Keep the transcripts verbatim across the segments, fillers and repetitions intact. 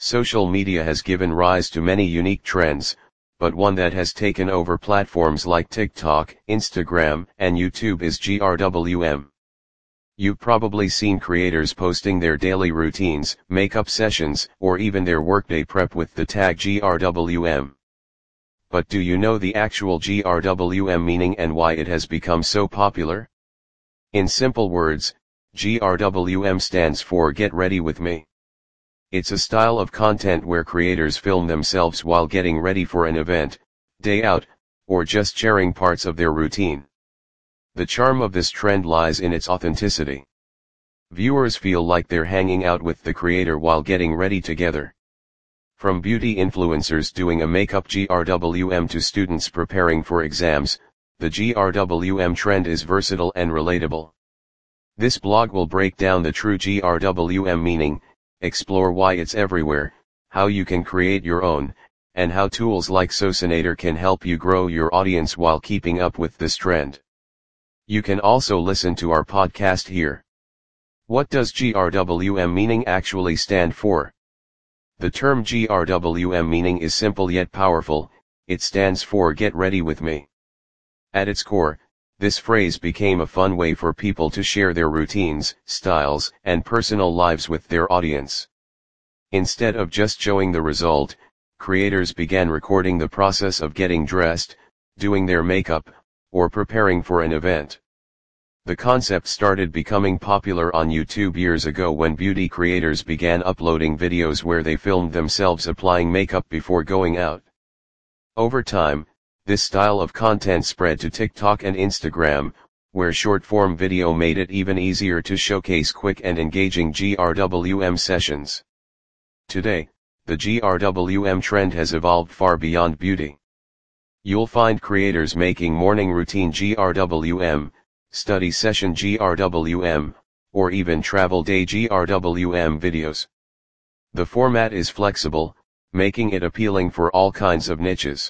Social media has given rise to many unique trends, but one that has taken over platforms like TikTok, Instagram, and YouTube is G R W M. You've probably seen creators posting their daily routines, makeup sessions, or even their workday prep with the tag G R W M. But do you know the actual G R W M meaning and why it has become so popular? In simple words, G R W M stands for Get Ready With Me. It's a style of content where creators film themselves while getting ready for an event, day out, or just sharing parts of their routine. The charm of this trend lies in its authenticity. Viewers feel like they're hanging out with the creator while getting ready together. From beauty influencers doing a makeup G R W M to students preparing for exams, the G R W M trend is versatile and relatable. This blog will break down the true G R W M meaning, explore why it's everywhere, how you can create your own, and how tools like Socinator can help you grow your audience while keeping up with this trend. You can also listen to our podcast here. What does G R W M meaning actually stand for? The term G R W M meaning is simple yet powerful. It stands for Get Ready With Me. At its core, this phrase became a fun way for people to share their routines, styles, and personal lives with their audience. Instead of just showing the result, creators began recording the process of getting dressed, doing their makeup, or preparing for an event. The concept started becoming popular on YouTube years ago when beauty creators began uploading videos where they filmed themselves applying makeup before going out. Over time, this style of content spread to TikTok and Instagram, where short-form video made it even easier to showcase quick and engaging G R W M sessions. Today, the G R W M trend has evolved far beyond beauty. You'll find creators making morning routine G R W M, study session G R W M, or even travel day G R W M videos. The format is flexible, making it appealing for all kinds of niches.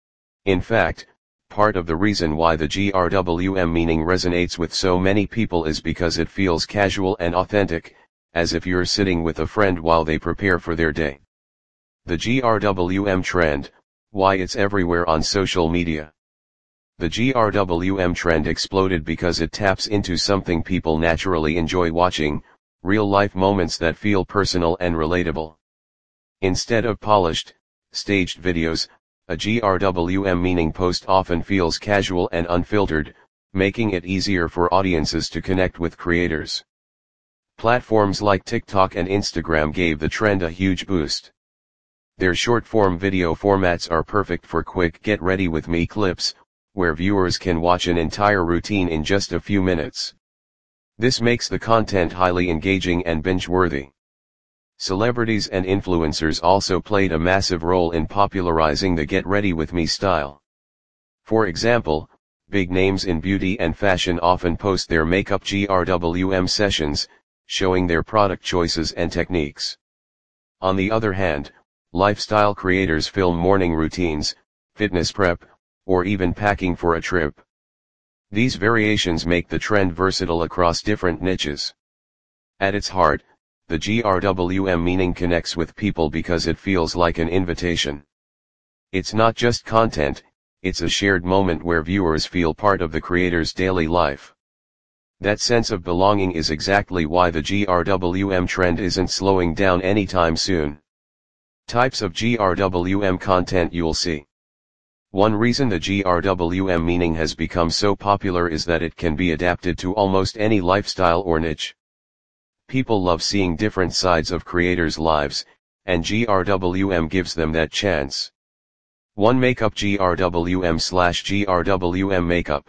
In fact, part of the reason why the G R W M meaning resonates with so many people is because it feels casual and authentic, as if you're sitting with a friend while they prepare for their day. The G R W M trend, why it's everywhere on social media. The G R W M trend exploded because it taps into something people naturally enjoy watching, real-life moments that feel personal and relatable. Instead of polished, staged videos, a G R W M meaning post often feels casual and unfiltered, making it easier for audiences to connect with creators. Platforms like TikTok and Instagram gave the trend a huge boost. Their short-form video formats are perfect for quick get-ready-with-me clips, where viewers can watch an entire routine in just a few minutes. This makes the content highly engaging and binge-worthy. Celebrities and influencers also played a massive role in popularizing the Get Ready With Me style. For example, big names in beauty and fashion often post their makeup G R W M sessions, showing their product choices and techniques. On the other hand, lifestyle creators film morning routines, fitness prep, or even packing for a trip. These variations make the trend versatile across different niches. At its heart, the G R W M meaning connects with people because it feels like an invitation. It's not just content, it's a shared moment where viewers feel part of the creator's daily life. That sense of belonging is exactly why the G R W M trend isn't slowing down anytime soon. Types of G R W M content you'll see. One reason the G R W M meaning has become so popular is that it can be adapted to almost any lifestyle or niche. People love seeing different sides of creators' lives, and G R W M gives them that chance. one Makeup G R W M slash G R W M Makeup.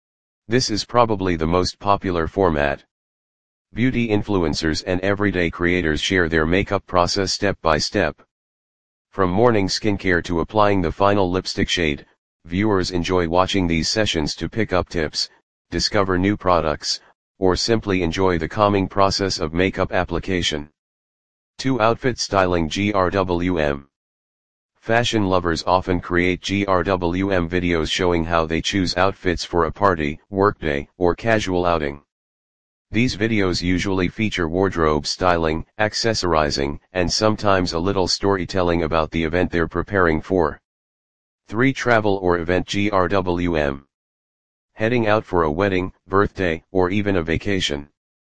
This is probably the most popular format. Beauty influencers and everyday creators share their makeup process step by step. From morning skincare to applying the final lipstick shade, viewers enjoy watching these sessions to pick up tips, discover new products, or simply enjoy the calming process of makeup application. two Outfit Styling G R W M. Fashion lovers often create G R W M videos showing how they choose outfits for a party, workday, or casual outing. These videos usually feature wardrobe styling, accessorizing, and sometimes a little storytelling about the event they're preparing for. three Travel or event G R W M. Heading out for a wedding, birthday, or even a vacation.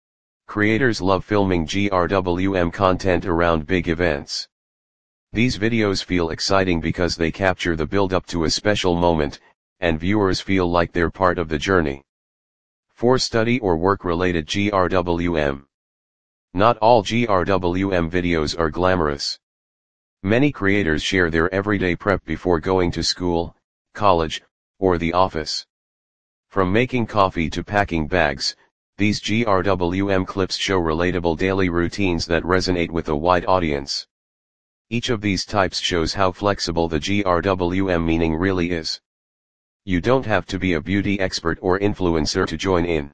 Creators love filming G R W M content around big events. These videos feel exciting because they capture the build-up to a special moment, and viewers feel like they're part of the journey. four Study or work-related G R W M. Not all G R W M videos are glamorous. Many creators share their everyday prep before going to school, college, or the office. From making coffee to packing bags, these G R W M clips show relatable daily routines that resonate with a wide audience. Each of these types shows how flexible the G R W M meaning really is. You don't have to be a beauty expert or influencer to join in.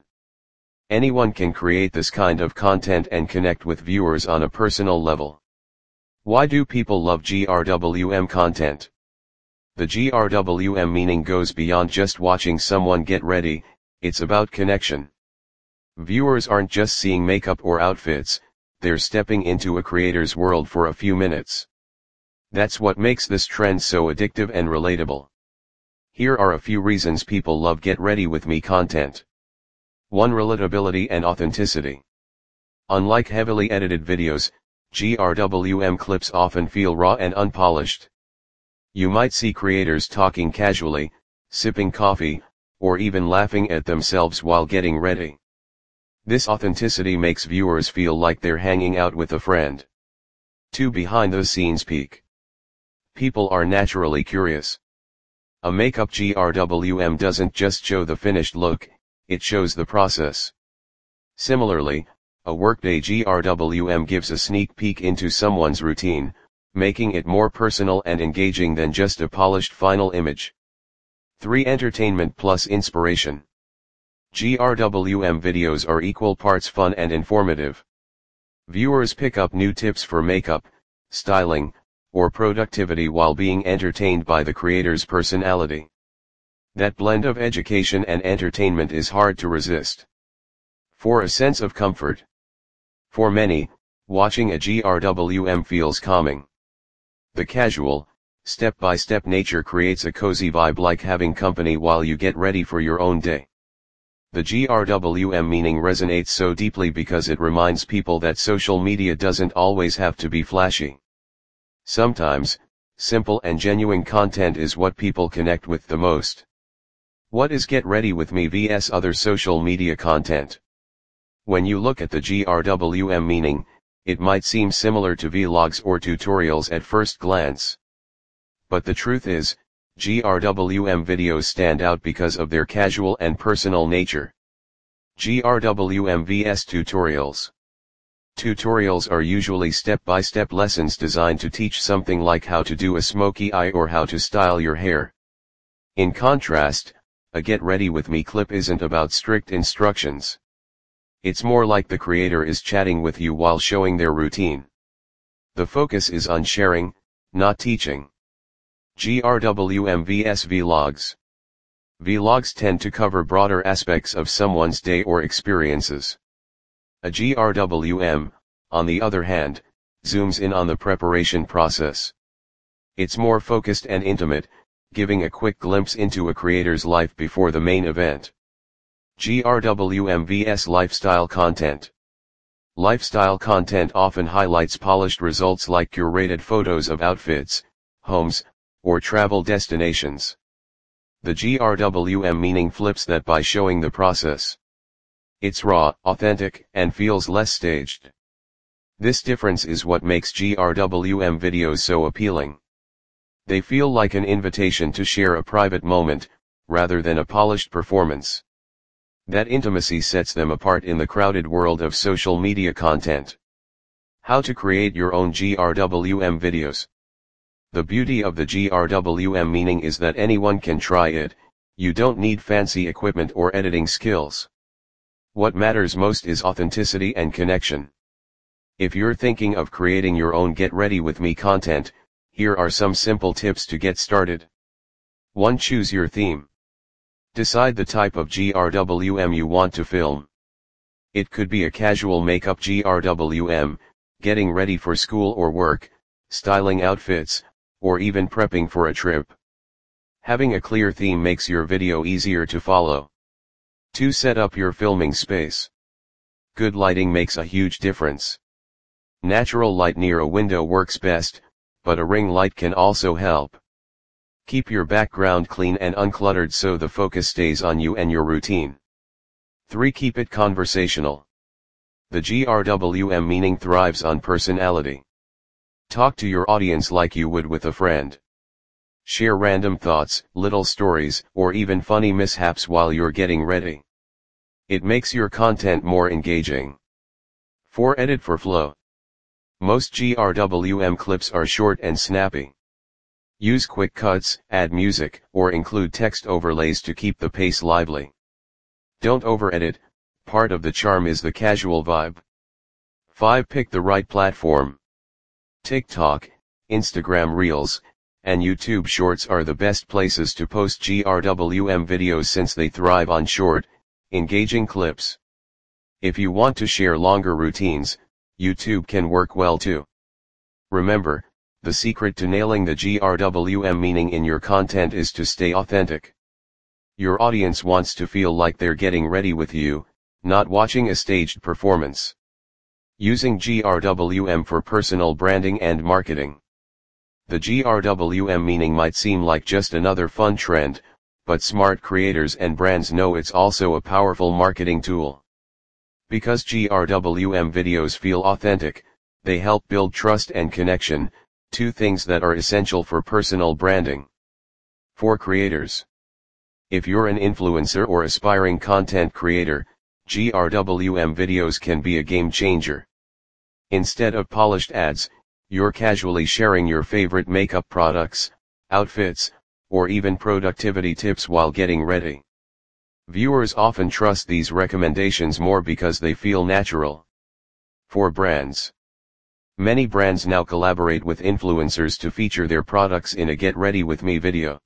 Anyone can create this kind of content and connect with viewers on a personal level. Why do people love G R W M content? The G R W M meaning goes beyond just watching someone get ready, it's about connection. Viewers aren't just seeing makeup or outfits, they're stepping into a creator's world for a few minutes. That's what makes this trend so addictive and relatable. Here are a few reasons people love Get Ready With Me content. one Relatability and authenticity. Unlike heavily edited videos, G R W M clips often feel raw and unpolished. You might see creators talking casually, sipping coffee, or even laughing at themselves while getting ready. This authenticity makes viewers feel like they're hanging out with a friend. two Behind the scenes peek. People are naturally curious. A makeup G R W M doesn't just show the finished look, it shows the process. Similarly, a workday G R W M gives a sneak peek into someone's routine, making it more personal and engaging than just a polished final image. three Entertainment plus inspiration. G R W M videos are equal parts fun and informative. Viewers pick up new tips for makeup, styling, or productivity while being entertained by the creator's personality. That blend of education and entertainment is hard to resist. four A sense of comfort. For many, watching a G R W M feels calming. The casual, step-by-step nature creates a cozy vibe like having company while you get ready for your own day. The G R W M meaning resonates so deeply because it reminds people that social media doesn't always have to be flashy. Sometimes, simple and genuine content is what people connect with the most. What is Get Ready With Me versus other social media content? When you look at the G R W M meaning, it might seem similar to vlogs or tutorials at first glance. But the truth is, G R W M videos stand out because of their casual and personal nature. G R W M versus tutorials. Tutorials are usually step-by-step lessons designed to teach something like how to do a smoky eye or how to style your hair. In contrast, a Get Ready With Me clip isn't about strict instructions. It's more like the creator is chatting with you while showing their routine. The focus is on sharing, not teaching. G R W M versus vlogs. Vlogs tend to cover broader aspects of someone's day or experiences. A G R W M, on the other hand, zooms in on the preparation process. It's more focused and intimate, giving a quick glimpse into a creator's life before the main event. G R W M versus lifestyle content. Lifestyle content often highlights polished results like curated photos of outfits, homes, or travel destinations. The G R W M meaning flips that by showing the process. It's raw, authentic, and feels less staged. This difference is what makes G R W M videos so appealing. They feel like an invitation to share a private moment, rather than a polished performance. That intimacy sets them apart in the crowded world of social media content. How to create your own G R W M videos. The beauty of the G R W M meaning is that anyone can try it, you don't need fancy equipment or editing skills. What matters most is authenticity and connection. If you're thinking of creating your own Get Ready With Me content, here are some simple tips to get started. one Choose your theme. Decide the type of G R W M you want to film. It could be a casual makeup G R W M, getting ready for school or work, styling outfits, or even prepping for a trip. Having a clear theme makes your video easier to follow. two Set up your filming space. Good lighting makes a huge difference. Natural light near a window works best, but a ring light can also help. Keep your background clean and uncluttered so the focus stays on you and your routine. three Keep it conversational. The G R W M meaning thrives on personality. Talk to your audience like you would with a friend. Share random thoughts, little stories, or even funny mishaps while you're getting ready. It makes your content more engaging. four Edit for flow. Most G R W M clips are short and snappy. Use quick cuts, add music, or include text overlays to keep the pace lively. Don't over-edit, part of the charm is the casual vibe. five Pick the right platform. TikTok, Instagram Reels, and YouTube Shorts are the best places to post G R W M videos since they thrive on short, engaging clips. If you want to share longer routines, YouTube can work well too. Remember, the secret to nailing the G R W M meaning in your content is to stay authentic. Your audience wants to feel like they're getting ready with you, not watching a staged performance. Using G R W M for personal branding and marketing. The G R W M meaning might seem like just another fun trend, but smart creators and brands know it's also a powerful marketing tool. Because G R W M videos feel authentic, they help build trust and connection, two things that are essential for personal branding. For creators. If you're an influencer or aspiring content creator, G R W M videos can be a game changer. Instead of polished ads, you're casually sharing your favorite makeup products, outfits, or even productivity tips while getting ready. Viewers often trust these recommendations more because they feel natural. For brands. Many brands now collaborate with influencers to feature their products in a Get Ready With Me video.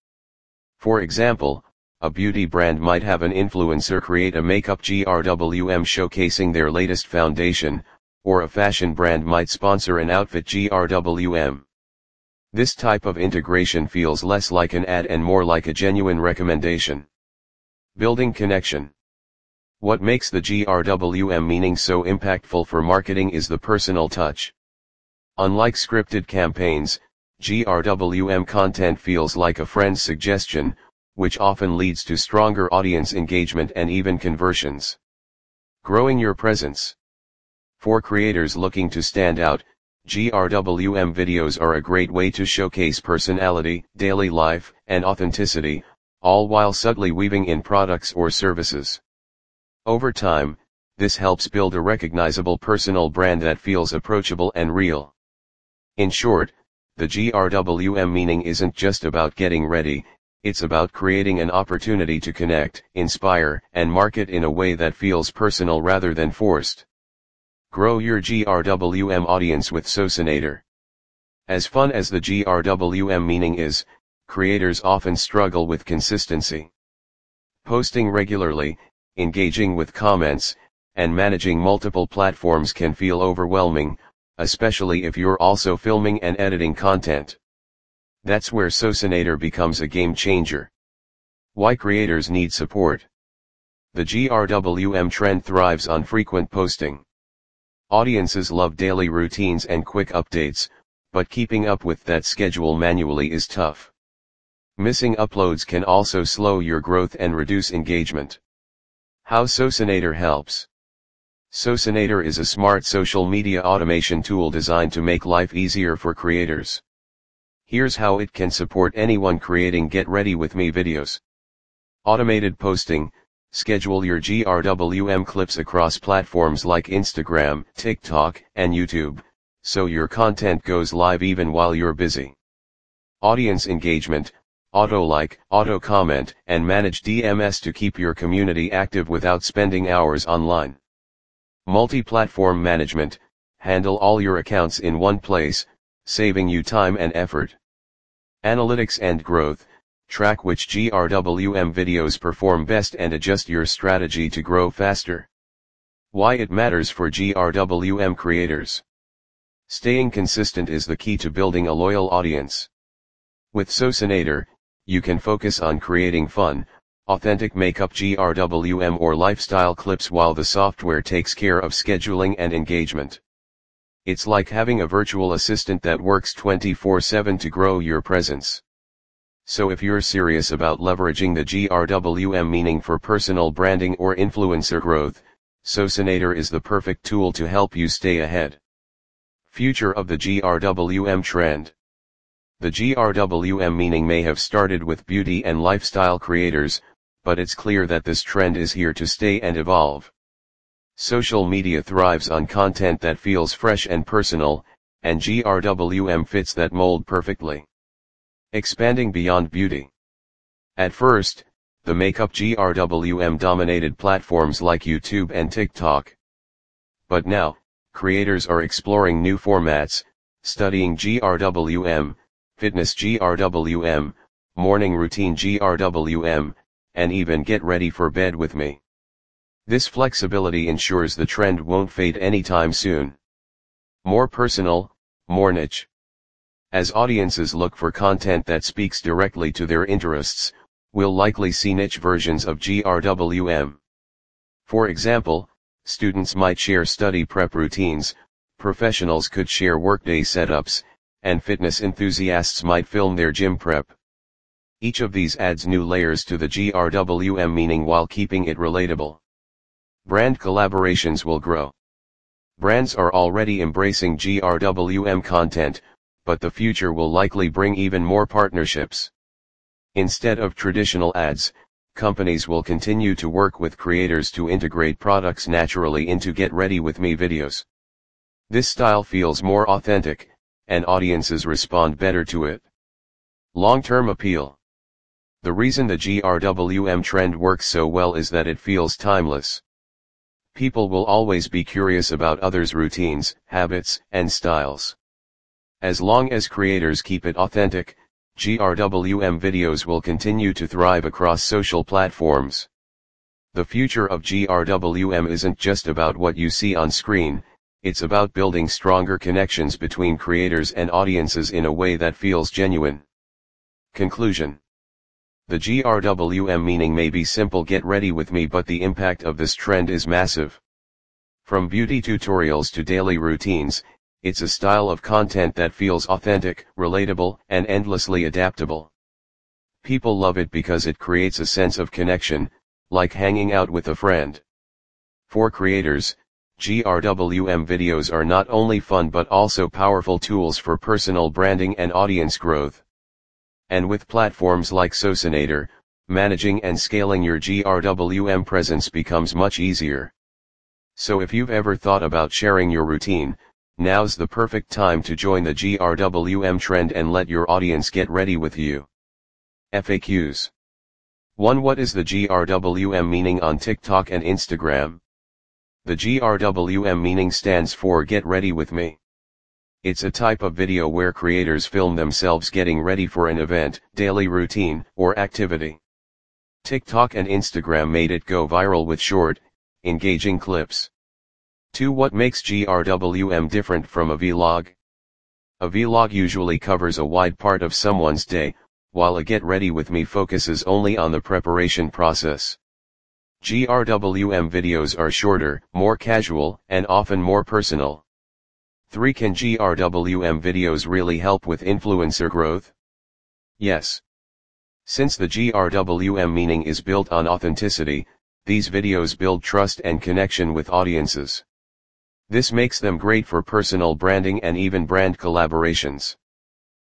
For example, a beauty brand might have an influencer create a makeup G R W M showcasing their latest foundation, or a fashion brand might sponsor an outfit G R W M. This type of integration feels less like an ad and more like a genuine recommendation. Building connection. What makes the G R W M meaning so impactful for marketing is the personal touch. Unlike scripted campaigns, G R W M content feels like a friend's suggestion, which often leads to stronger audience engagement and even conversions. Growing your presence. For creators looking to stand out, G R W M videos are a great way to showcase personality, daily life, and authenticity, all while subtly weaving in products or services. Over time, this helps build a recognizable personal brand that feels approachable and real. In short, the G R W M meaning isn't just about getting ready, it's about creating an opportunity to connect, inspire, and market in a way that feels personal rather than forced. Grow your G R W M audience with Socinator. As fun as the G R W M meaning is, creators often struggle with consistency. Posting regularly, engaging with comments, and managing multiple platforms can feel overwhelming, especially if you're also filming and editing content. That's where Socinator becomes a game changer. Why creators need support. The G R W M trend thrives on frequent posting. Audiences love daily routines and quick updates, but keeping up with that schedule manually is tough. Missing uploads can also slow your growth and reduce engagement. How Socinator helps. Socinator is a smart social media automation tool designed to make life easier for creators. Here's how it can support anyone creating Get Ready With Me videos. Automated posting. Schedule your G R W M clips across platforms like Instagram, TikTok, and YouTube, so your content goes live even while you're busy. Audience engagement. Auto-like, auto-comment, and manage D M S to keep your community active without spending hours online. Multi-platform management. Handle all your accounts in one place, saving you time and effort. Analytics and growth. Track which G R W M videos perform best and adjust your strategy to grow faster. Why it matters for G R W M creators. Staying consistent is the key to building a loyal audience. With Socinator, you can focus on creating fun, authentic makeup G R W M or lifestyle clips while the software takes care of scheduling and engagement. It's like having a virtual assistant that works twenty-four seven to grow your presence. So if you're serious about leveraging the G R W M meaning for personal branding or influencer growth, Socinator is the perfect tool to help you stay ahead. Future of the G R W M trend. The G R W M meaning may have started with beauty and lifestyle creators, but it's clear that this trend is here to stay and evolve. Social media thrives on content that feels fresh and personal, and G R W M fits that mold perfectly. Expanding beyond beauty. At first, the makeup G R W M dominated platforms like YouTube and TikTok. But now, creators are exploring new formats, studying G R W M, fitness G R W M, morning routine G R W M, and even get ready for bed with me. This flexibility ensures the trend won't fade anytime soon. More personal, more niche. As audiences look for content that speaks directly to their interests, we'll likely see niche versions of G R W M. For example, students might share study prep routines, professionals could share workday setups, and fitness enthusiasts might film their gym prep. Each of these adds new layers to the G R W M meaning while keeping it relatable. Brand collaborations will grow. Brands are already embracing G R W M content, but the future will likely bring even more partnerships. Instead of traditional ads, companies will continue to work with creators to integrate products naturally into Get Ready With Me videos. This style feels more authentic, and audiences respond better to it. Long-term appeal. The reason the G R W M trend works so well is that it feels timeless. People will always be curious about others' routines, habits, and styles. As long as creators keep it authentic, G R W M videos will continue to thrive across social platforms. The future of G R W M isn't just about what you see on screen, it's about building stronger connections between creators and audiences in a way that feels genuine. Conclusion. The G R W M meaning may be simple Get Ready With Me, but the impact of this trend is massive. From beauty tutorials to daily routines, it's a style of content that feels authentic, relatable, and endlessly adaptable. People love it because it creates a sense of connection, like hanging out with a friend. For creators, G R W M videos are not only fun but also powerful tools for personal branding and audience growth. And with platforms like Socinator, managing and scaling your G R W M presence becomes much easier. So if you've ever thought about sharing your routine, now's the perfect time to join the G R W M trend and let your audience get ready with you. F A Qs. one. What is the G R W M meaning on TikTok and Instagram? The G R W M meaning stands for Get Ready With Me. It's a type of video where creators film themselves getting ready for an event, daily routine, or activity. TikTok and Instagram made it go viral with short, engaging clips. two. What makes G R W M different from a vlog? A vlog usually covers a wide part of someone's day, while a Get Ready With Me focuses only on the preparation process. G R W M videos are shorter, more casual, and often more personal. three. Can G R W M videos really help with influencer growth? Yes. Since the G R W M meaning is built on authenticity, these videos build trust and connection with audiences. This makes them great for personal branding and even brand collaborations.